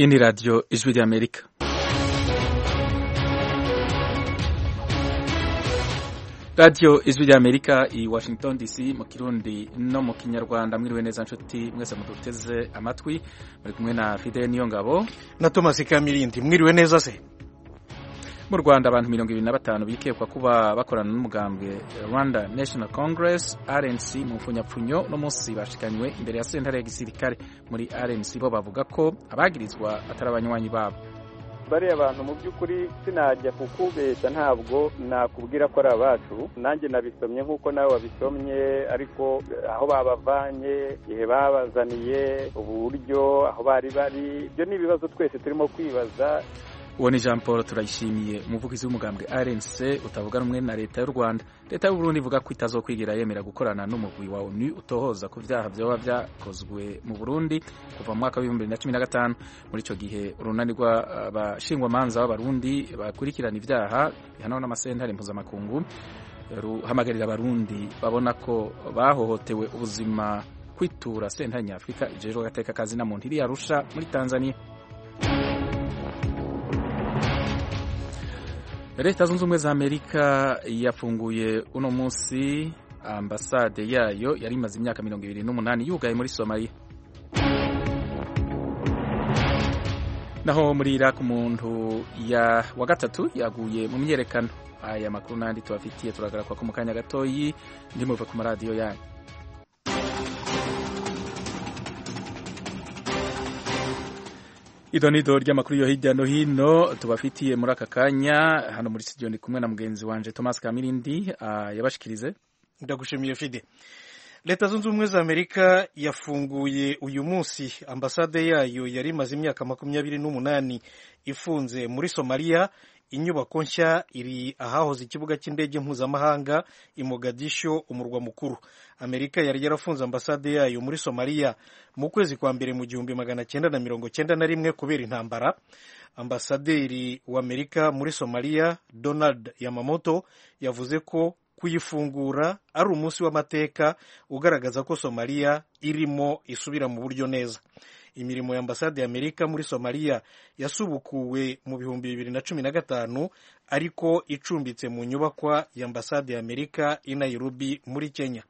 Hii ni Radio Ijwi ya Amerika. Radio Ijwi ya Amerika i Washington DC mu Kirundi no mu Kinyarwanda. Mwiriwe neza nshuti mwese muduteze amatwi, muri kumwe na Fidel Niyongabo na Thomas Kamirindi. Mwiriwe neza se. Mu Rwanda abantu 25 bikekwa kuba bakorana n'umugambwe Rwanda National Congress RNC mu mfunyapfunyo no munsi bashikanywe imbere ya sentare ya gisirikare. Muri RNC bo bavuga ko abagirizwa atari abanywanyi babo. Bari abantu mu by'ukuri sinajya kukubesha, ntabwo nakubwira ko ari abacu, nanjye nabisomye nkuko nawe wabisomye, ariko aho babavanye, ihe babazaniye, uburyo aho bari ibyo ni ibibazo twese turimo kwibaza. Uwo ni Jean Paul Turayishimiye, umuvugizi w'umugambwe RNC utavuga rumwe na leta y'u Rwanda. Leta y'u Burundi ivuga ko itazokwigira yemera gukorana n'umugwi wa ONU utohoza ku vyaha vyoba vyakozwe mu Burundi kuva mu mwaka wa 2015. Muri ico gihe urunani rw'abashingwamanza b'abarundi bakurikirana ivyaha bihanwa n'amasentare mpuzamakungu ruhamagarira abarundi babona ko bahohotewe ubuzima kwitura sentare nyafrika ijejwe agateka kazi na muntu iri Arusha muri Tanzania. Leta zunze ubumwe za Amerika yafunguye uno munsi ambasade yayo yari imaze imyaka 28 yugaye muri Somalia. Naho muri Iraq umuntu wa gatatu yaguye mu myerekano. Aya makuru nandi tubafitiye turagaruka ko mu kanya gatoyi ndimuve ku radio yanyu. Idonido ry'amakuru yo hirya no hino tubafitiye muri aka kanya. Hano muri studio ni kumwe na mugenzi wanje Thomas Kamirindi yabashikirize. Ndagushimiye Fide. Leta zunze ubumwe za Amerika yafunguye uyu munsi ambasade yayo yari imaze imyaka 28 ifunze muri Somalia. Inyubako nshya iri ahahoze ikibuga cy'indege mpuzamahanga i Mogadisho, umurwa mukuru. Amerika yari yarafunze ambasade yayo muri Somalia mu kwezi kwa mbere mu 1991 kubera intambara. Ambasaderi wa Amerika muri Somalia Donald Yamamoto yavuze ko kuyifungura ari umunsi w'amateka ugaragaza ko Somalia irimo isubira mu buryo neza. Imirimo ya ambasade ya Amerika muri Somalia yasubukuwe mu 2015 ariko icumbitse mu nyubakwa ya ambasade ya Amerika i Nairobi muri Kenya.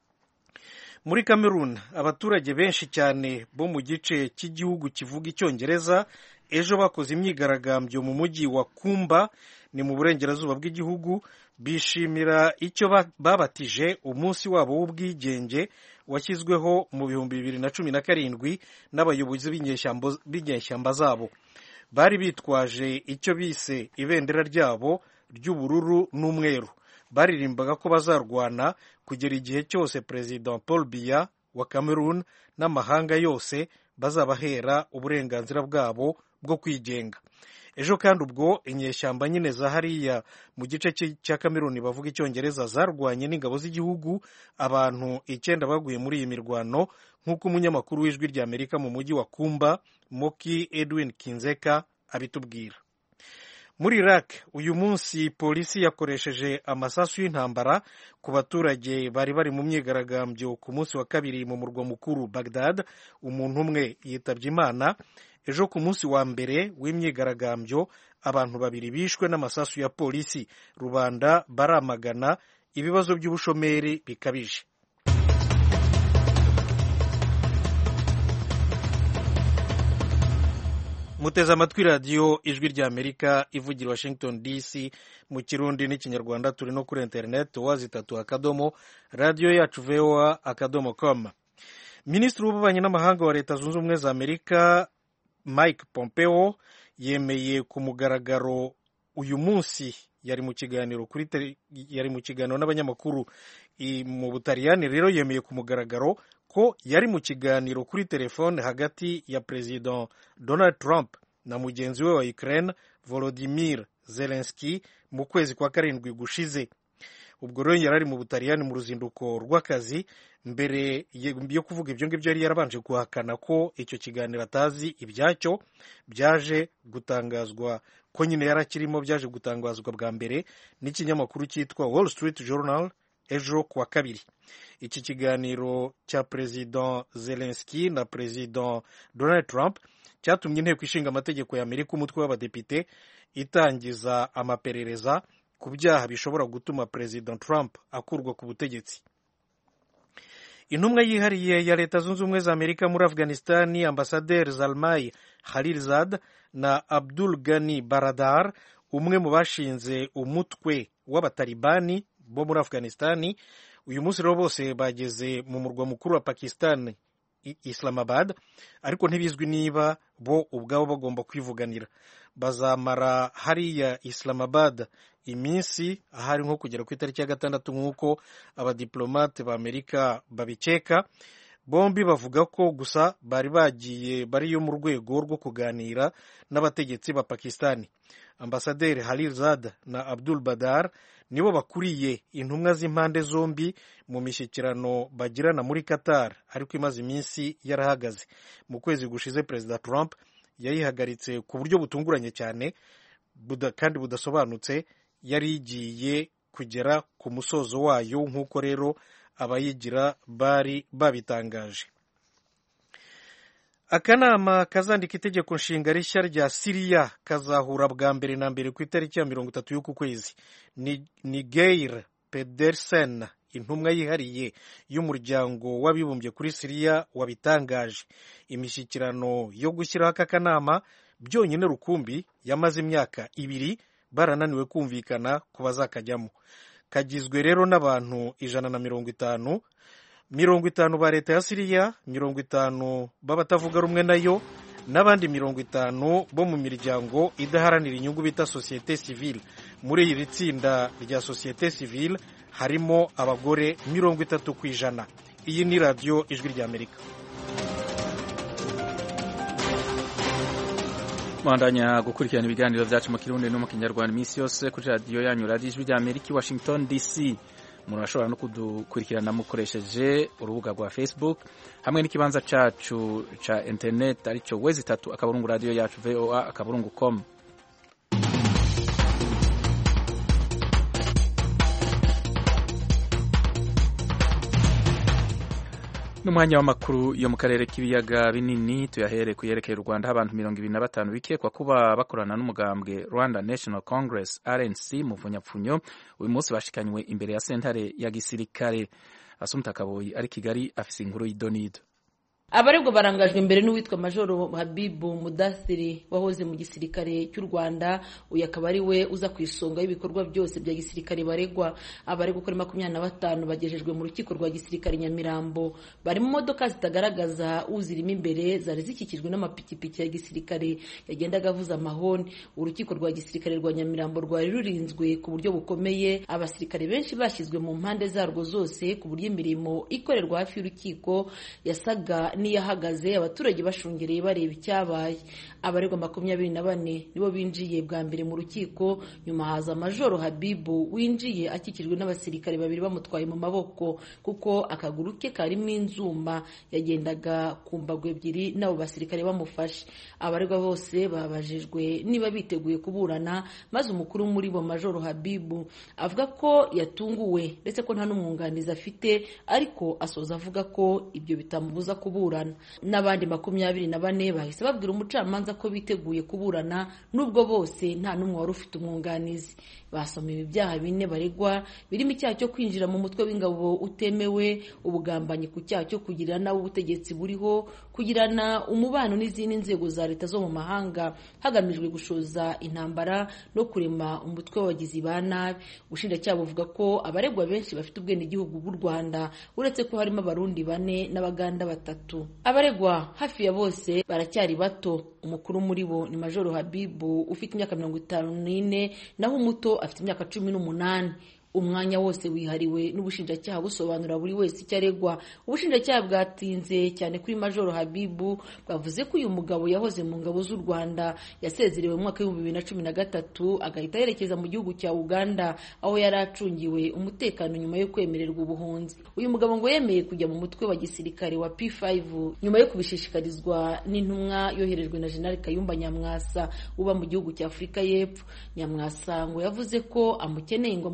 Muri Cameroon abaturage benshi cyane bo mu gice cy'igihugu kivuga icyongereza ejo bakoze imyigaragambyo mu mujyi wa Kumba, ni mu burengerazuba bw'igihugu, bishimira icyo babatije umunsi wabo w'ubwigenge washyizweho mu 2017 n'abayobozi b'inyeshyamba zabo. Bari bitwaje icyo bise ibendera ryabo ry'ubururu n'umweru. Baririmbaga ko bazarwana kugera igihe cyose President Paul Biya wa Cameroon n'amahanga yose bazabahera uburenganzira bwabo bwo kwigenga. Ejo kandi ubwo inyeshyamba nyine za hariya mu gice cya Cameroon bavuga icyongereza zarwanye n'ingabo z'igihugu, abantu 9 baguye muri iyi mirwano, nk'uko umunyamakuru w'ijwi rya Amerika mu mujyi wa Kumba Moki Edwin Kinzeka abitubwira. Muri Iraq uyu munsi polisi yakoresheje amasasu y'intambara ku baturage bari mu myigaragambyo ku munsi wa kabiri mu murwa mukuru Baghdad. Umuntu umwe yitabye Imana. Ejo ku munsi wa mbere w'imyigaragambyo abantu 2 bishwe n'amasasu ya polisi. Rubanda baramagana ibibazo by'ubushomeri bikabije. Muteze amatwi radio Ijwi rya Amerika ivugira Washington DC mu Kirundi n'Ikinyarwanda. Turi no kuri internet wazitatu radio yacu voa.com. Minisitiri w'ububanyi n'amahanga wa Leta zunze ubumwe za Amerika Mike Pompeo yemeye ku mugaragaro uyu munsi, yari mu kiganiro n'abanyamakuru mu Butaliyani. Rero yemeye ku mugaragaro ko yari mu kiganiro kuri telefone hagati ya President Donald Trump na mugenzi we wa Ukraine Volodymyr Zelensky mu kwezi kwa 7 gushize. Ubwo rero yari mu Butaliyani mu ruzinduko rw'akazi. Mbere yo kuvuga ibyo ngibyo yari yarabanje guhakana ko icyo kiganiro atazi ibyacyo. Byaje gutangazwa ko nyine yarakirimo, byaje gutangazwa bwa mbere n'ikinyamakuru cyitwa Wall Street Journal ejo kuwa kabiri. Iki kiganiro cya President Zelensky na President Donald Trump cyatumye inteko ishinga amategeko ya Amerika umutwe w'abadepite itangiza amaperereza ku byaha bishobora gutuma President Trump akurwa ku butegetsi. Intumwa yihariye ya Leta Zunze Ubumwe za Amerika muri Afghanistan, Ambasaderi Zalmay Khalilzad na Abdul Ghani Baradar, umwe mu bashinze umutwe w'abatalibani bo muri Afghanistan, uyu munsi rero bose bageze mu murwa mukuru wa Pakistan, Islamabad, ariko ntibizwi niba bo ubwabo bagomba kwivuganira. Bazamara hariya Islamabad iminsi ahari nko kugera ku itariki ya 6 nk'uko abadiplomate ba Amerika babikeka. Bombi bavuga ko gusa bariyo mu rwego rwo kuganira n'abategetsi ba Pakistani. Ambasaderi Khalilzad na Abdul Badar nibo bakuriye intumwa z'impande zombi mu mishyikirano bagirana muri Qatar, ariko imaze iminsi yarahagaze. Mu kwezi gushize Perezida Trump yayihagaritse ku buryo butunguranye cyane kandi budasobanutse, yari igiye kugera ku musozo wayo nk'uko rero abayigira bari babitangaje. Akanama kazandika itegeko nshinga rishya rya Siriya kazahura bwa mbere na mbere ku itariki ya 30 y'uku kwezi. Ni Geir Pedersen, intumwa yihariye y'umuryango w'abibumbye kuri Siriya, wabitangaje. Imishyikirano yo gushyiraho aka kanama byonyine rukumbi yamaze imyaka 2 barananiwe kumvikana ku bazakajyamo. Kagizwe rero n'abantu 150, 50 ba leta ya Siriya, 50 b'abatavuga rumwe nayo, n'abandi 50 bo mu miryango idaharanira inyungu bita societe civile. Muri iri tsinda rya societe civile harimo abagore 30%. Iyi ni radio Ijwi rya Amerika. Mwandanya gukurikirana ibiganiro byacu mu Kirundi no mu Kinyarwanda iminsi yose kuri radio yanyu Radio Ijwi rya Amerika, Washington DC. Umuntu ashobora no kudukurikirana mukoresheje urubuga rwa Facebook hamwe n'ikibanza cacu ca internet aricyo wezi3 akaburungu radio yacu voa.com. N'umwanya w'amakuru yo mu karere k'ibiyaga binini tuyahere kuyerekeye u Rwanda. Abantu 25 bikekwa kuba bakorana n'umugambwe Rwanda National Congress RNC mu Vunyapfunyo uyu munsi bashikanywe imbere ya sentare ya gisirikare. Asumta Kaboyi ari Kigali afise inkuru y'idonido. Abaregwa barangajwe imbere n'uwitwa Majoro Habibu Mudathiri wahoze mu gisirikare cy'u Rwanda, uyu akaba ari we uza ku isonga y'ibikorwa byose bya gisirikare baregwa. Abaregwa kuri 25 bagejejwe mu rukiko rwa gisirikare Nyamirambo, bari mu modoka zitagaragaza uzirimo imbere, zari zikikijwe n'amapikipiki ya gisirikare yagendaga avuza amahoni. Urukiko rwa gisirikare rwa Nyamirambo rwari rurinzwe ku buryo bukomeye, abasirikare benshi bashyizwe mu mpande zarwo zose ku buryo imirimo ikorerwa hafi y'urukiko yasaga niyahagaze, abaturage bashungereye bareba icyabaye. Abaregwa 24 nibo binjiye bwa mbere mu rukiko, nyuma haza Majoro Habibu winjiye akikijwe n'abasirikare 2 bamutwaye mu maboko kuko akaguru ke karimo inzuma, yagendaga ku mbago 2 nabo basirikare bamufashe. Abaregwa bose babajijwe niba biteguye kuburana, maze umukuru muri bo Majoro Habibu avuga ko yatunguwe ndetse ko nta n'umwunganizi afite, ariko asoza avuga ko ibyo bitamubuza kuburana. N'abandi 24 bahise babwira umucamanza ko biteguye kuburana, nubwo bose nta n'umwe wari ufite umwunganizi. Basomewe ibyaha 4 baregwa, birimo icyaha cyo kwinjira mu mutwe w'ingabo utemewe, ubugambanyi ku cyaha cyo kugirira nawe ubutegetsi buriho, kugirana umubano n'izindi nzego za leta zo mu mahanga hagamijwe gushoza intambara no kurema umutwe w'abagizi ba nabi. Ubushinjacyaha buvuga ko abaregwa benshi bafite ubwene igihugu bw'u Rwanda, uretse ko harimo abarundi 4 n'abaganda 3. Abaregwa hafi ya bose baracyari bato. Umukuru muri bo ni Majoro Habibu ufite imyaka 54, naho umuto afite imyaka 18. Umwanya wose wihariwe n'ubushinjacyaha busobanura buri wese icyo aregwa. Ubushinjacyaha bwatinze cyane kuri Majoro Habibu, bwavuze ko uyu mugabo yahoze mu ngabo z'u Rwanda, yasezerewe mu mwaka wa 2013 agahita yerekeza mu gihugu cya Uganda aho yari acungiwe umutekano nyuma yo kwemererwa ubuhunzi. Uyu mugabo ngo yemeye kujya mu mutwe wa gisirikare wa P5 nyuma yo kubishishikarizwa n'intumwa yoherejwe na General Kayumba Nyamwasa uba mu gihugu cya Afurika y'Epfo. Nyamwasa ngo yavuze ko amukeneye ngo amufashe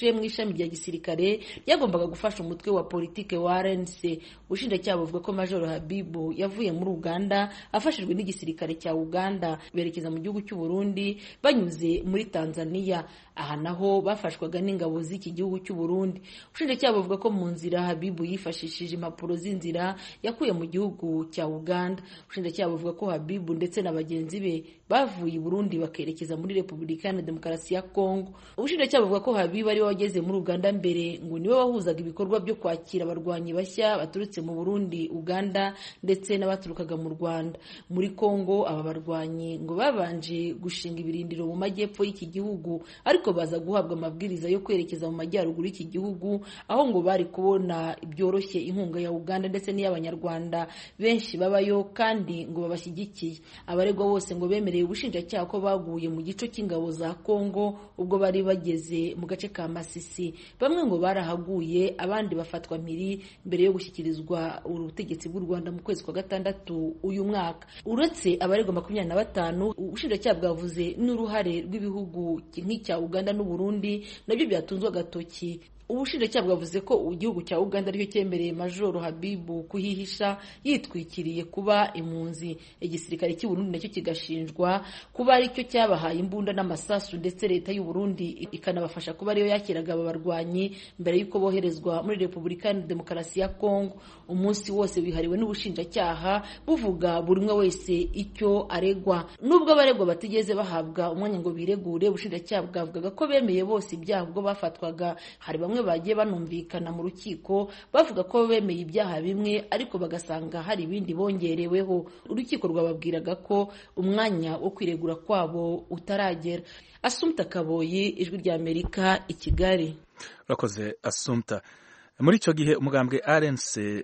rije mu ishami rya gisirikare yagombaga gufasha umutwe wa politike wa RNC. Ubushinjacyaha buvuga ko Major Habibu yavuye muri Uganda afashijwe n'igisirikare cya Uganda berekeza mu gihugu cy'u Burundi banyuze muri Tanzania. Aha naho bafashwaga n'ingabo z'iki gihugu cy'u Burundi. Ubushinjacyaha buvuga ko mu nzira Habibu yifashishije impapuro z'inzira yakuye mu gihugu cya Uganda. Ubushinjacyaha buvuga ko Habibu ndetse na bagenzi be bavuye i Burundi bakerekeza muri Repubulika ya Demokarasi ya Kongo. Ubushinjacyaha buvuga ko Habibu ari we wageze muri Uganda mbere, ngo niwe wahuzaga ibikorwa byo kwakira abarwanyi bashya baturutse mu Burundi, Uganda ndetse n'abaturukaga mu Rwanda. Muri Kongo aba barwanyi ngo babanje gushinga ibirindiro mu majyepfo y'iki gihugu, ariko baza guhabwa amabwiriza yo kwerekeza mu majyaruguru y'iki gihugu, aho ngo bari kubona byoroshye inkunga ya Uganda ndetse n'iy'abanyarwanda benshi babayo kandi ngo babashyigikiye. Abaregwa bose ngo bemereye ubushinjacyaha ko baguye mu gico cy'ingabo za Kongo ubwo bari bageze mu gace ka Masisi. Bamwe ngo barahaguye, abandi bafatwa mpiri mbere yo gushyikirizwa ubutegetsi bw'u Rwanda mu kwezi kwa gatandatu uyu mwaka. Uretse abaregwa 25, ubushinjacyaha bwavuze n'uruhare rw'ibihugu nk'icya Uganda n'u Burundi nabyo byatunzwe agatoki. Ubushinjacyaha bwavuze ko igihugu cya Uganda aricyo cyemereye Major Habibu kuhihisha yitwikiriye kuba impunzi. Igisirikare cy'u Burundi nacyo kigashinjwa kuba aricyo cyabahaye imbunda n'amasasu, ndetse leta y'u Burundi ikanabafasha kuba ariyo yakiraga aba barwanyi mbere y'uko boherezwa muri Repubulika ya Demokarasi ya Kongo. Umunsi wose wihariwe n'ubushinjacyaha buvuga buri umwe wese icyo aregwa. Nubwo abaregwa batigeze bahabwa umwanya ngo biregure, ubushinjacyaha bwavugaga ko bemeye bose ibyaha ubwo bafatwaga. Hari bamwe bagiye banumvikana mu rukiko bavuga ko bemeye ibyaha bimwe, ariko bagasanga hari ibindi bongereweho. Urukiko rwababwiraga ko umwanya wo kwiregura kwabo utaragera. Assumpta Kaboyi, Ijwi rya Amerika, i Kigali. Urakoze Assumpta. Muri icyo gihe umugambwe RNC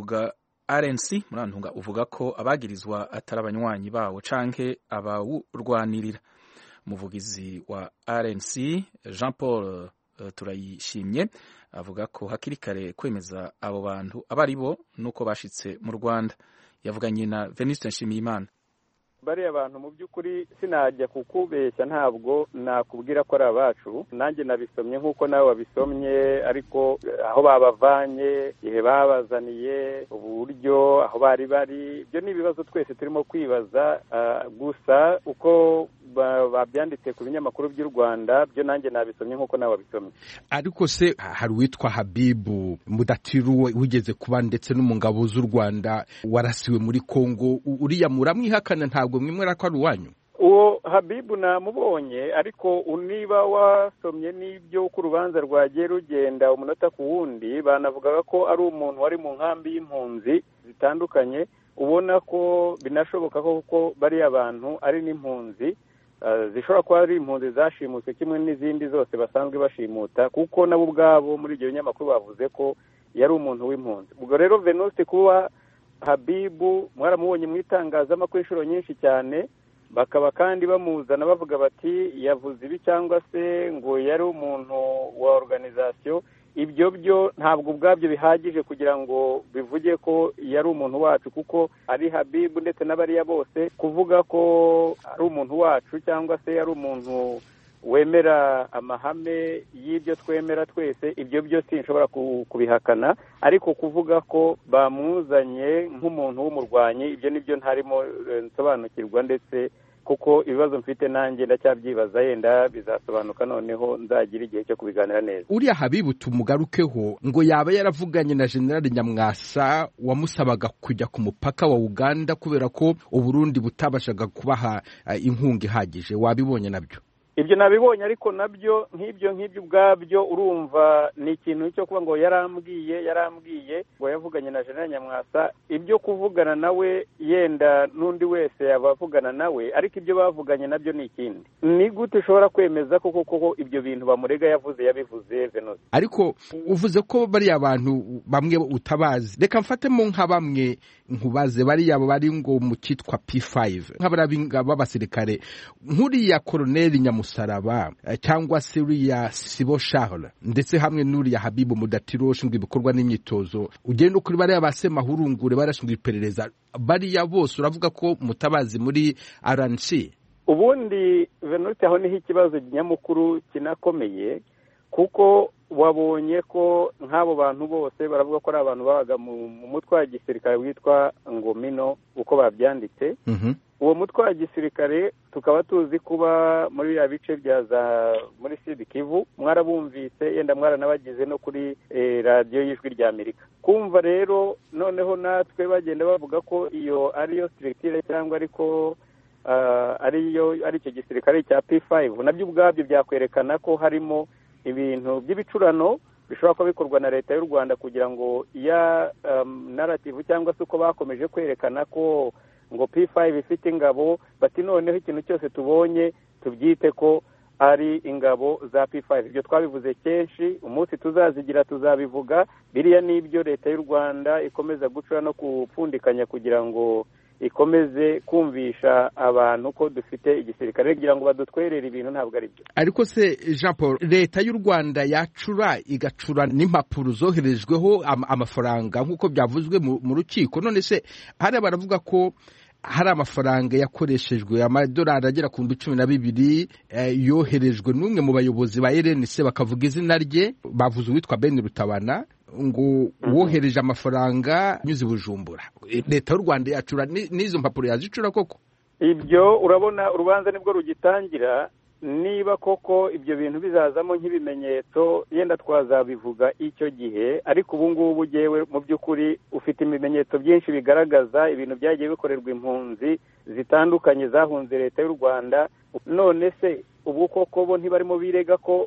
uvuga ko abagirizwa atari abanywanyi bawo canke abawurwanirira. Umuvugizi wa RNC Jean Paul Turayishimye avuga ko hakiri kare kwemeza abo bantu abari bo nuko bashitse mu Rwanda. Yavuganye na Venuste Nshimiyimana. Bariya bantu mu by'ukuri sinajya kukubeshya, ntabwo nakubwira ko ari abacu. Nanjye nabisomye nk'uko nawe wabisomye, ariko aho babavanye, ihe babazaniye, uburyo aho bari ibyo ni ibibazo twese turimo kwibaza. Gusa uko babyanditse ku binyamakuru by'u Rwanda byo nanjye nabisomye nk'uko nawe wabisomye. Ariko se hari uwitwa Habibu Mudatiru wigeze kuba ndetse no mu ngabo z'u Rwanda warasiwe muri Kongo, uriya muramwihakana ntabwo mwimwera ko ari uwanyu? Uwo Habibu namubonye, ariko niba wasomye n'ibyo ku rubanza rwagiye rugenda umunota ku wundi, banavugaga ko ari umuntu wari mu nkambi y'impunzi zitandukanye, ubona ko binashoboka ko bariya abantu ari n'impunzi zishobora kuba ari impunzi zashimutse kimwe n'izindi zose basanzwe bashimuta, kuko nabo ubwabo muri ibyo binyamakuru bavuze ko yari umuntu w'impunzi. Ubwo rero Venuste, kuba Habibu mwaramubonye mu itangazamakuru inshuro nyinshi cyane, bakaba kandi bamuzana bavuga bati yavuze ibi cyangwa se ngo yari umuntu wa organization, ibyo byo ntabwo ubwabyo bihagije kugira ngo bivuge ko yari umuntu wacu, kuko ari Habibu ndetse n'abariya bose kuvuga ko ari umuntu wacu cyangwa se yari umuntu wemera amahame y'ibyo twemera twese, ibyo byo sinshobora kubihakana, ariko kuvuga ko bamuzanye nk'umuntu w'umurwanyi, ibyo nibyo ntarimo nsobanukirwa, ndetse kuko ibibazo mfite nanjye ndacyabyibaza, yenda bizasobanuka noneho nzagira igihe cyo kubiganira neza. Uriya Habibu tumugarukeho, ngo yaba yaravuganye na General Nyamwasa wamusabaga kujya ku mupaka wa Uganda kubera ko Uburundi butabashaga kubaha inkunga ihagije. Wabibonye nabyo? Ibyo nabibonye, ariko nabyo nk'ibyo ubwabyo urumva ni ikintu cyo kuba ngo yarambwiye ngo yavuganye na General Nyamwasa. Ibyo kuvugana nawe yenda n'undi wese yabavugana nawe, ariko ibyo bavuganye nabyo ni ikindi. Ni gute ushobora kwemeza koko ibyo bintu bamurega yabivuze Venuste? Ariko uvuze ko bariya abantu bamwe utabazi, reka mfatemo nka bamwe nkubaze, bariya bari ngo mu kitwa P5 nk'abasirikare, nk'uriya Colonel Nyamusaraba cyangwa se uriya Sibo Charles ndetse hamwe n'uriya Habibu Mudatiru ushinzwe ibikorwa n'imyitozo, ugenda kuri bariya basemahurungure barashinzwe iperereza, bariya bose uravuga ko mutabazi muri RNC? Ubundi Venuste, aho niho ikibazo nyamukuru kinakomeye, kuko wabonye ko nk'abo bantu bose baravuga ko ari abantu babaga mu mutwe wa gisirikare witwa Ngomino uko babyanditse. Uwo mutwe wa gisirikare tukaba tuzi kuba muri ya bice muri Sud Kivu, mwarabumvise yenda mwaranabagize no kuri radiyo y'ijwi rya Amerika. Kumva rero noneho natwe bagenda bavuga ko iyo ariyo structure cyangwa ariko ari icyo gisirikare cya P5, nabyo ubwabyo byakwerekana ko harimo ibintu by'ibicurano bishobora kuba bikorwa na leta y'u Rwanda kugira ngo iya narrative cyangwa se uko bakomeje kwerekana ko ngo P5 ifite ingabo, bati noneho ikintu cyose tubonye tubyite ko ari ingabo za P5. Ibyo twabivuze kenshi, umunsi tuzazigira tuzabivuga. Biriya n'ibyo leta y'u Rwanda ikomeza gucura no kupfundikanya kugira ngo ikomeze kumvisha abantu ko dufite igisirikare kugira ngo badutwerere ibintu, ntabwo ari byo. Ariko se Jean Paul, leta y'u Rwanda yacura igacura n'impapuro zoherejweho amafaranga nk'uko byavuzwe mu rukiko, none se hari baravuga ko hari amafaranga yakoreshejwe amadolari agera ku 12 yoherejwe n'umwe mu bayobozi ba RNC, bakavuga izina rye, bavuze uwitwa Ben Rutabana, ngo wohereje amafaranga nyuze Bujumbura. Leta y'u Rwanda yacura n'izo mpapuro yazicura koko? Ibyo urabona urubanza nibwo rugitangira, niba koko ibyo bintu bizazamo nk'ibimenyetso yenda twazabivuga icyo gihe, ariko ubu ngubu jewe mu by'ukuri ufite ibimenyetso byinshi bigaragaza ibintu byagiye bikorerwa impunzi zitandukanye zahunze leta y'u Rwanda. None se ubwo koko bo ntibarimo birega ko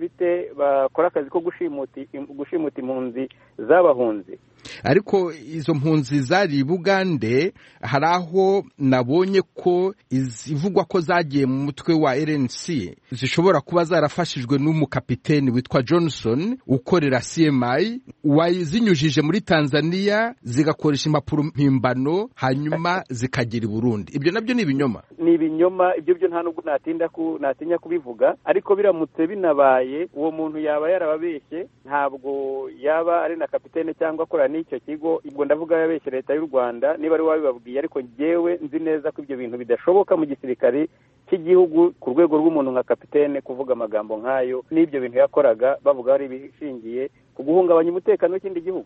bakora akazi ko gushimuta impunzi z'abahunzi? Ariko izo mpunzi zari Bugande, hari aho nabonye ko izivugwa ko zagiye mu mutwe wa RNC zishobora kuba zarafashijwe n'umukapiteni witwa Johnson ukorera CMI, wazinyujije muri Tanzania zigakoresha impapuro mpimbano hanyuma zikagera i Burundi. Ibyo nabyo ni ibinyoma? Ni ibinyoma, ibyo nta nubwo natinya kubivuga, ariko biramutse binabaye uwo muntu yaba yarababeshye, ntabwo yaba ari na kapitene cyangwa akora n'icyo kigo. Ubwo ndavuga yabeshye leta y'u Rwanda niba ari wabibabwiye, ariko njyewe nzi neza ko ibyo bintu bidashoboka mu gisirikare cy'igihugu ku rwego rw'umuntu nka kapitene kuvuga amagambo nk'ayo. N'ibyo bintu yakoraga bavuga ari bishingiye ku guhungabanya umutekano w'ikindi gihugu.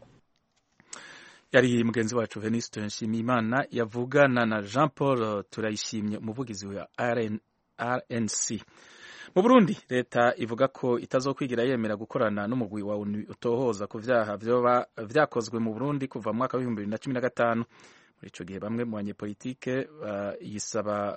Yari mugenzi wacu Venuste Nshimiyimana yavugana na Jean Paul Turayishimye, umuvugizi wa RNC. Mu Burundi leta ivuga ko itazokwigira yemera gukorana n'umugwi wa ONU utohoza ku vyaha vyakozwe mu Burundi kuva mu mwaka wa 2015. Muri ico gihe bamwe mu banyepolitike yisaba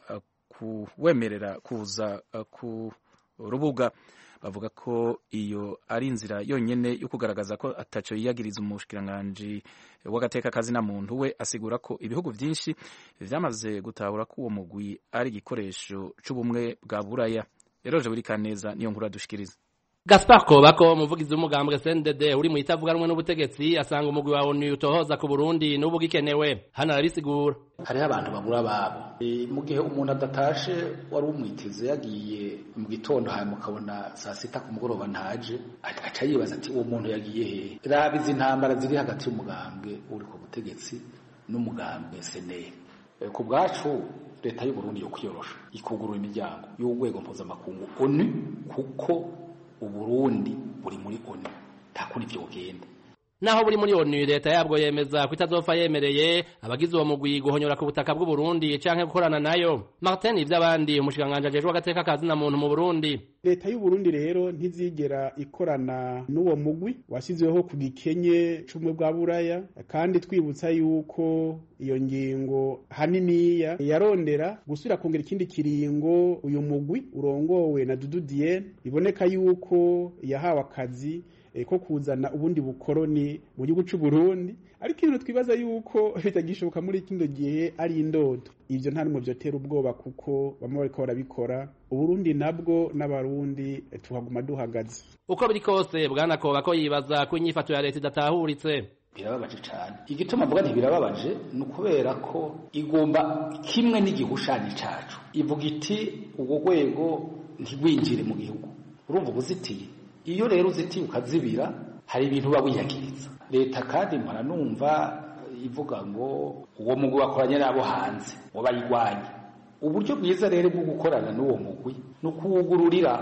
kuwemerera kuza ku rubuga. Bavuga ko iyo ari inzira yonyene yo kugaragaza ko ataco yiyagiriza umushikiranganji w'agateka kazi na muntu. We asigura ko ibihugu vyinshi vyamaze gutahura ko uwo mugwi ari igikoresho c'ubumwe bwa Buraya. Eroje buri kaneza niyo nkuru adushikiriza. Gaspar Kobako, umuvugizi w'umugambwe CNDD uri mu itavuganwe n'ubutegetsi, asanga umugwi wa ONU utohoza ku Burundi n'ubu gikenewe. Hano arabisigura. Hariho abantu babura babo. Mu gihe umuntu adatashe wari umwiteze yagiye mu gitondo hanyuma ukabona saa 6 ku mugoroba ntaje, aca yibaza ati uwo muntu yagiye hehe? Raba izi ntambara ziri hagati y'umugambwe uri ku butegetsi n'umugambwe CNL. Ku bwacu leta y'u Burundi yo kwiyorosha ikugurura imiryango y'urwego mpuzamakungu ONU, kuko Uburundi buri muri ONU takuri byo genda. Naho buri muri ONU leta yabwo yemeza ko itazopfa yemereye abagize uwo mugwi guhonyora ku butaka bw'u Burundi canke gukorana nayo. Martin ivy'abandi umushikanganje ajejwe agateka kazi na muntu mu Burundi. Leta y'u Burundi rero ntizigera ikorana n'uwo mugwi washyizweho ku gikenye c'umwe bwa Buraya, kandi twibutsa yuko iyo ngingo haniniya yarondera gusubira kongera ikindi kiringo uyu mugwi urongowe na Dudu Diene, iboneka yuko yahawe akazi ko kuzana ubundi bukoroni mu gihugu cy'u Burundi. Ariko ibintu twibaza yuko bitagishoboka muri kino gihe ari indodo. Ivyo nta numwe vyotera ubwoba, kuko bamwe bariko barabikora. Uburundi nabwo n'abarundi tuhaguma duhagaze. Uko biri kose bwana Kobako yibaza ko inyifato ya leta idatahuritse. Birababaje cyane. Igituma mvuga nti birababaje ni ukubera ko igomba kimwe n'igihushanyo cacu. Ivuga iti ubwo rwego ntigwinjire mu gihugu. Urumva ubuzitiye. Iyo rero uzitiye ukazibira, hari ibintu babiyagiriza. Leta kandi mpora numva ivuga ngo uwo mugwi wakoranye nabo hanze wabayigwanye. Uburyo bwiza rero bwo gukorana n'uwo mugwi no kuwugururira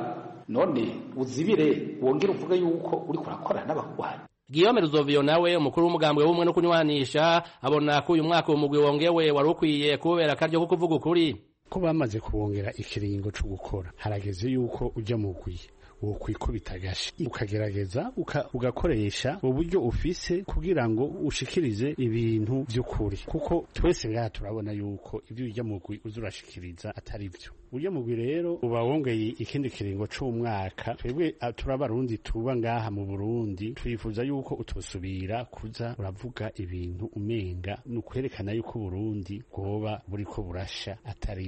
none uzibire wongere uvuge yuko uri kurakora n'abagwanyi. Guillaume Ruzovio nawe umukuru w'umugambwe w'ubumwe no kunywanisha abona ko uyu mwaka umugwi wongewe wari ukwiye kubera akaryo ko kuvuga ukuri. Ko bamaze kuwongera ikiringo cyo gukora harageze yuko ujya mu gwi wokwikubita agashi ukagerageza ugakoresha uburyo ufise kugira ngo ushikirize ibintu by'ukuri, kuko twese ngaha turabona yuko ibyo ujya mu gwi uzurashikiriza atari byo. Ujya mu gwi rero uba wongeye ikindi kiringo c'umwaka. Twebwe turabarundi tuba ngaha mu Burundi twifuza yuko utosubira kuza uravuga ibintu umenga nukwerekana yuko Burundi bwoba buriko burasha atari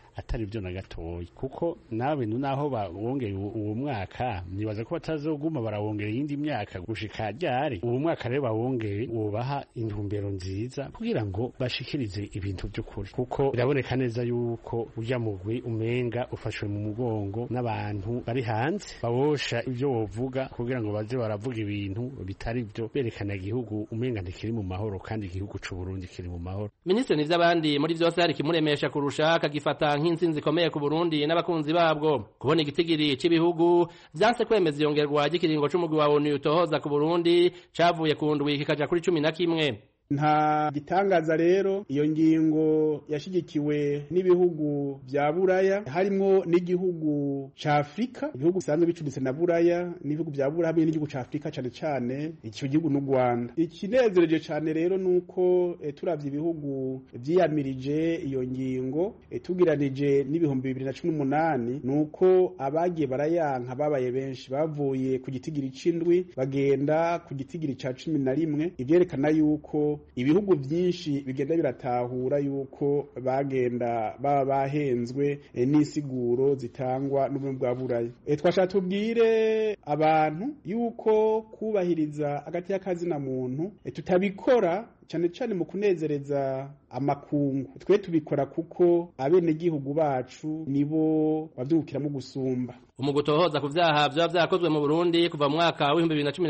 byo na gatoyi, kuko nawe naho bawongeye uwo mwaka nibaza ko batazoguma barawongera iyindi myaka gushika ryari. Uwo mwaka rero bawongeye wobaha intumbero nziza kugira ngo bashikirize ibintu by'ukuri, kuko biraboneka neza yuko ujya mugwi umenga ufashwe mu mugongo n'abantu bari hanze bawosha ibyo wovuga kugira ngo baze baravuga ibintu bitari byo, berekana igihugu umenga ntikiri mu mahoro kandi igihugu c'u Burundi kiri mu mahoro. Minisitiri n'ivy'abandi muri vyose hari kimuremesha kurusha akagifata nk'insinzi ikomeye ku Burundi n'abakunzi babwo. Kubona igitigiri cy'ibihugu vyanse kwemeza iyongerwa ry'ikiringo c'umugwi wa ONU utohoza ku Burundi cavuye ku ndwi kikaja kuri 11. Nta gitangaza rero iyo ngingo yashigikiwe n'ibihugu vya Buraya harimo n'igihugu ca Afrika, ibihugu bisanzwe bicuditse na Buraya n'ibihugu vya Buraya hamwe n'igihugu ca Afrika cane ico gihugu n'u Rwanda. Ikinezereje cane rero nuko turavye ibihugu vyiyamirije iyo ngingo tugiranije n'ibihumbi 2018 nuko abagiye barayanka babaye benshi, bavuye ku gitigiri c'indwi bagenda ku gitigiri ca 11. Ivyerekana yuko ibihugu byinshi bigenda biratahura yuko bagenda baba bahenzwe n'isiguro zitangwa n'ubumwe bwa Buraya. Twashaka tubwire abantu yuko kubahiriza agati y'akazina muntu tutabikora cyane mu kunezereza amakungu. Twe tubikora kuko abene gihugu bacu nibo bavyukiramo gusumba. Umugutohoza ku vyaha vyakozwe mu Burundi kuva mu mwaka wa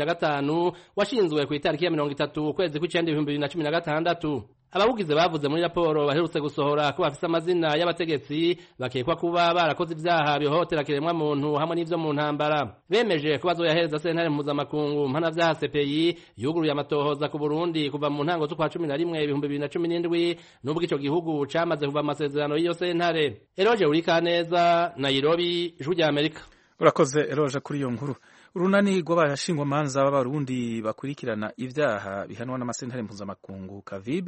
2015 washinzwe ku itariki ya 30 ukwezi kw'icenda 2016. Abawugize bavuze muri raporo baherutse gusohora ko bafise amazina y'abategetsi bakekwa kuba barakoze ivyaha bihohotera kiremwa muntu hamwe n'ivyo mu ntambara. Bemeje ko bazoyahereza sentare mpuzamakungu mpanavyaha CPI yuguruye amatohoza ku Burundi kuva mu ntango z'ukwa 11 2017 n'ubwo ico gihugu camaze kuva amasezerano y'iyo sentare. Eroje Urikaneza, Nairobi, Ijwi rya Amerika. Urakoze Eroje kuri iyo nkuru. Urunani rw'abashingwamanza b'abarundi bakurikirana ivyaha bihanwa n'amasentare mpuzamakungu CAVIB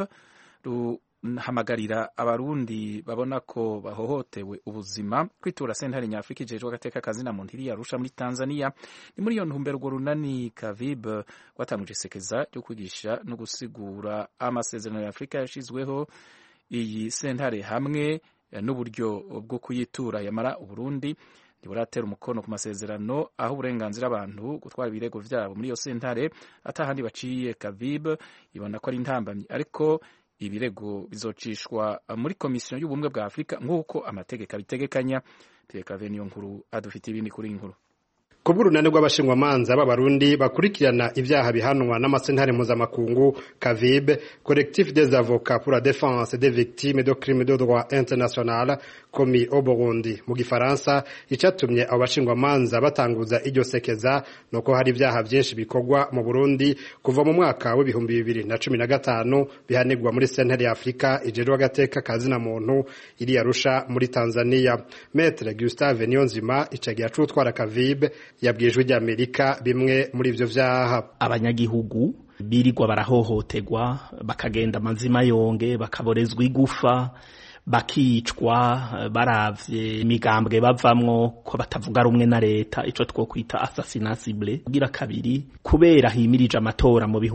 ruhamagarira abarundi babona ko bahohotewe ubuzima kwitura sentare nyafurika ijejwe agateka kazina muntu iri Arusha muri Tanzania. Ni muri iyo ntumbero urwo runani CAVIB rwatanguje isekeza ryo kwigisha no gusigura amasezerano ya Afrika yashizweho iyi sentare hamwe n'uburyo bwo kuyitura. Yamara Uburundi ntiburatera umukono ku masezerano aho uburenganzira abantu gutwara ibirego vyabo muri iyo sentare atahandi baciye. CAVIB ibona ko ari intambamyi, ariko ibirego bizocishwa muri komisiyo y'ubumwe bwa Afrika nk'uko amategeko abitegekanya. Pierre Venio nkuru adufite ibindi kuri inkuru. Kuburunane rw'abashingwamanza b'abarundi bakurikirana ivyaha bihanwa n'amasentare mpuzamakungu CAVIB, Collectif des avocats pour la défense des victimes de crimes de droit international commis au Burundi mu gifaransa, icatumye abo bashingwamanza batanguza iryo sekeza nuko hari ivyaha vyinshi bikorwa mu Burundi kuva mu mwaka wa 2015 bihanirwa muri sentare ya Afrika ijejwe agateka kazina muntu iri Arusha muri Tanzania. Maître Gustave Niyonzima icagiye acutwara CAVIB yabwijwe rya Amerika bimwe muri ivyo vyaha. Abanyagihugu birirwa barahohoterwa, bakagenda amazima yonge, bakaborezwa igufa, bakicwa baravye imigambwe bavamwo ko batavuga rumwe na leta, ico twokwita assassinat ciblé. Kugira kabiri, kubera himirije amatora mu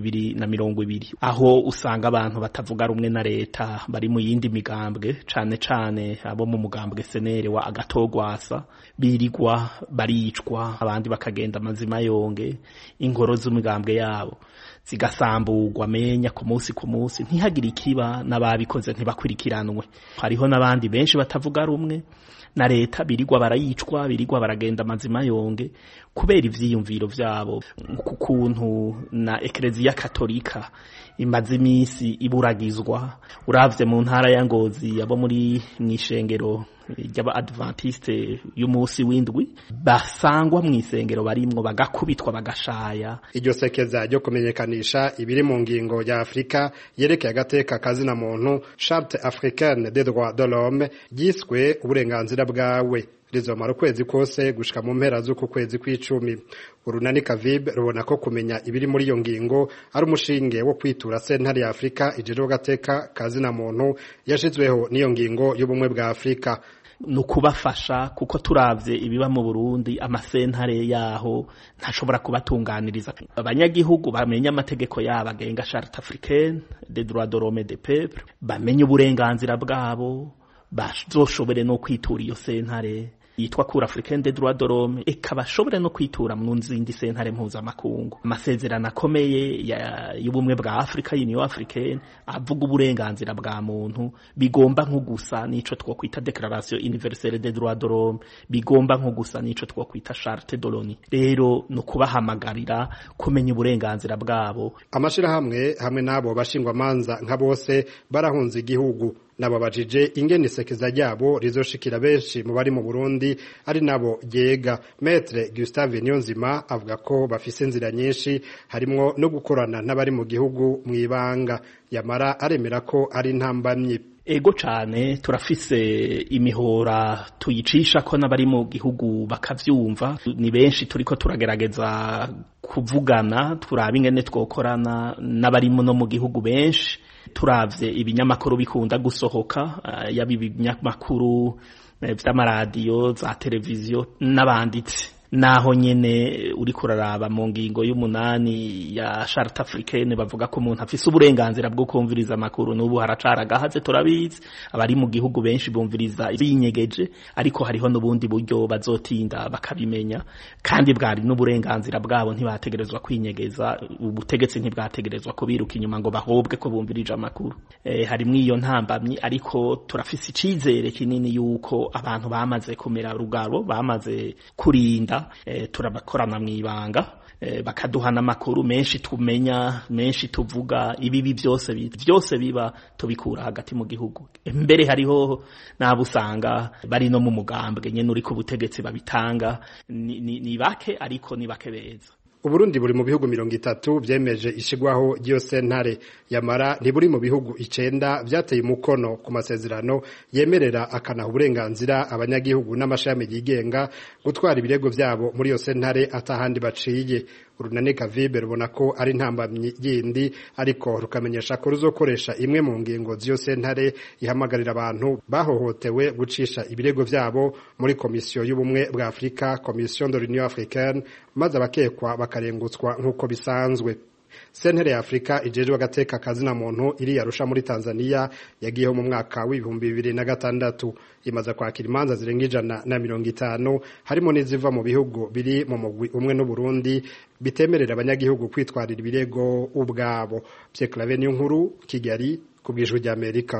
2020 aho usanga abantu batavuga rumwe na leta bari mu yindi migambwe, cane cane abo mu mugambwe senere wa Agatogwasa, birirwa baricwa, abandi bakagenda amazima yonge, ingoro z'umugambwe yabo zigasamburwa menya ku munsi ntihagire ikiba, n'ababikoze ntibakurikiranwe. Hariho n'abandi benshi batavuga rumwe na leta birirwa barayicwa, birirwa baragenda amazima yonge kubera ivyiyumviro vyabo. Kukuntu na Eklezia Katolika imaze imisi iburagizwa, uravye mu ntara ya Ngozi abo muri mwishengero ry'aba Adventiste y'umunsi w'indwi basangwa mu isengero barimwo bagakubitwa bagashaya. Iryo sekeza ryo kumenyekanisha ibiri mu ngingo ya Afrika yerekeye agateka kazina muntu Charte africaine des droits de l'homme yiswe uburenganzira bwawe rizomara ukwezi kose gushika mu mpera z'uku kwezi kw'icumi. Urunani Kavib rubona ko kumenya ibiri muri iyo ngingo ari umushinge wo kwitura sentare ya Afrika ijejwe agateka kazina muntu yashizweho n'iyo ngingo y'ubumwe bwa Afrika. Nukubafasha kuko turavye ibiba mu Burundi amasentare yaho ntashobora kubatunganiriza. Abanyagihugu bamenye amategeko yabo agenga Charte africaine des droits de l'homme et des peuples, bamenye uburenganzira bwabo, bazoshobore no kwitura iyo sentare yitwa Cour africaine des droits de l'homme, ikabashobore no kwitura mu nzindi sentare mpuzamakungu. Amasezerano akomeye y'ubumwe bwa Afrika, Union africaine, avuga uburenganzira bwa muntu, bigomba nko gusa nico twokwita Declaration universelle des droits de l'homme, bigomba nko gusa nico twokwita Charte de l'ONU. Rero no kubahamagarira kumenya uburenganzira bwabo. Amashirahamwe hamwe nabo bashingwa manza nka bose barahunze igihugu. Nababajije ingene isekeza ryabo rizoshikira benshi mu bari mu Burundi ari nabo yega. Maître Gustave Niyonzima avuga ko bafise inzira nyinshi harimwo no gukorana n'abari mu gihugu mwibanga, yamara aremera ko ari ntambamye. Ego cane turafise imihora tuyicisha ko n'abari mu gihugu bakavyumva. Ni benshi turiko turagerageza kuvugana turaba ingene twokorana n'abari no mu gihugu benshi. Turavye ibinyamakuru bikunda gusohoka yabi ibinyamakuru vy'amaradiyo za televiziyo n'abanditsi naho nyene uri kuraraba mu ngingo y'umunani ya Charte africaine bavuga ko umuntu afise uburenganzira bwo kumviriza amakuru n'ubu haracaragahaze turabizi abari mu gihugu benshi bumviriza binyegeje ariko hariho n'ubundi buryo bazotinda bakabimenya kandi bwari n'uburenganzira bwabo ntibategerezwa kwinyegeza ubutegetsi ntibwategerezwa ko biruka inyuma ngo bahobwe ko bumvirije amakuru harimwo iyo ntambamyi ariko turafise icizere kinini yuko abantu bamaze kumera rugabo bamaze kurinda turabakorana mwibanga bakaduhana amakuru menshi tumenya menshi tuvuga ibibi byose biba tubikura hagati mu gihugu mbere hariho nabusanga bari no mu mugambwe nyene uri ku butegetsi babitanga ni bake ariko ni bake beza. Uburundi buri mu bihugu 30 vyemeje ishigwaho giyo sentare yamara ntiburi mu bihugu 9 vyateye umukono ku masezerano yemerera akana uburenganzira abanyagihugu n'amashami yigenga gutwara ibirego vyabo muri yo sentare atahandi baciye. Urunani Kavib rubona ko ari ntambamyi yindi ariko rukamenyesha ko ruzokoresha imwe mu ngingo z'iyo sentare ihamagarira abantu bahohotewe gucisha ibirego vyabo muri komisiyo y'ubumwe bwa Afrika, Commission de l'Union africaine, maze abakekwa bakarengutswa nk'uko bisanzwe. Sentare ya Afrika ijejwe agateka kazina muntu iri Arusha muri Tanzania yagiyeho mu mwaka w'2006 imaze kwakira imanza zirenga 150 harimo n'iziva mu bihugu biri mu mugwi umwe n'u Burundi bitemerera abanyagihugu kwitwarira ibirego ubwabo. Pierre Claver Niyonkuru, Kigali, ku bw'Ijwi ry'Amerika.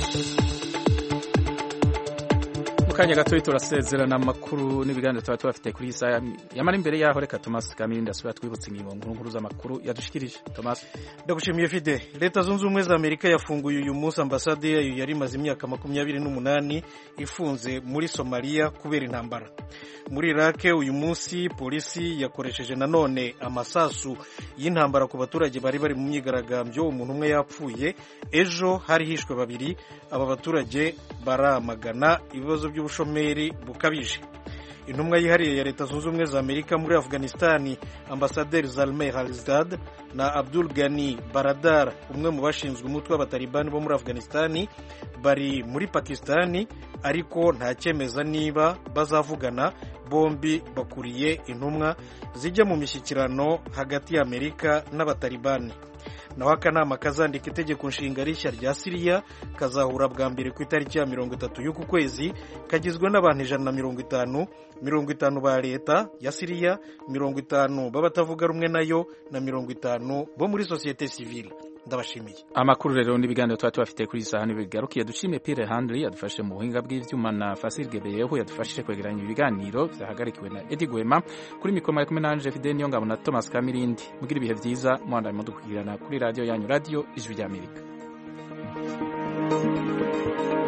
Mukanya gato turasezerana amakuru n'ibiganiro tuba tubafite kuri isa yamara imbere yaho reka Thomas Kamilindi asubira twibutse ingingo nkuru z'amakuru yadushikirije. Thomas, ndagushimiye Fide. Leta zunze ubumwe za Amerika yafunguye uyu munsi ambasade yayo yari imaze imyaka 28 ifunze muri Somalia kubera intambara. Muri Iraq uyu munsi polisi yakoresheje nanone amasasu y'intambara ku baturage bari mu myigaragambyo, umuntu umwe yapfuye. Ejo hari hishwe babiri. Aba baturage baramagana ibibazo by'ubushomeri bukabije. Intumwa yihariye ya Leta zunze ubumwe za Amerika muri Afghanistan, Ambassadeur Zalmay Khalilzad na Abdul Ghani Baradar, umwe mu bashinzwe umutwe w'abatalibani bo muri Afghanistan, bari muri Pakistan ariko nta cyemeza niba bazavugana. Bombi bakuriye intumwa zijya mu mishyikirano hagati ya Amerika n'abatalibani. Naho akanama kazandika itegeko nshinga rishya rya Syria kazahura bwa mbere ku itariki ya 30 y'uku kwezi, kagizwe n'abantu 150, 50 ba leta ya Syria, 50 b'abatavuga rumwe nayo na 50 bo muri societe civile. Ndabashimiye. Amakuru rero n'ibiganiro tuba tubafite kuri sahani bigarukiye. Dushimiye Pierre Handley yadufashe mu buhinga bw'ivyuma na Fasil Gebeyeho yadufashije kwegeranya ibiganiro vyahagarikiwe na Eddie Gwema. Kuri mikoro ya Kumenanje Fidel Niyongabo na Thomas Kamilindi. Mugira ibihe vyiza mwanda mudukugirana kuri radio yanyu, Radio Ijwi ry'Amerika.